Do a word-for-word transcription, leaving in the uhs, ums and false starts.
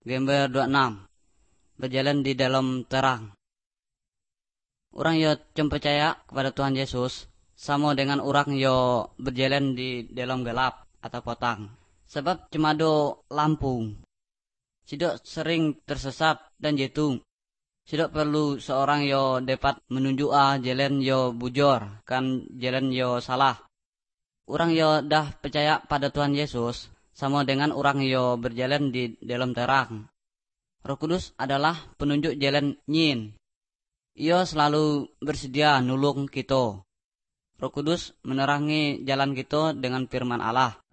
Gambar dua puluh enam. Berjalan di dalam terang. Orang yo cuma percaya kepada Tuhan Yesus sama dengan orang yo berjalan di dalam gelap atau potang. Sebab cuma ada lampu. Sidok sering tersesat dan jatuh. Sidok perlu seorang yo dapat menunjuk ah jalan yo bujur kan jalan yo salah. Orang yo dah percaya pada Tuhan Yesus sama dengan orang yo berjalan di dalam terang. Roh Kudus adalah penunjuk jalan nyin. Ia selalu bersedia nulung kita. Roh Kudus menerangi jalan kita dengan firman Allah.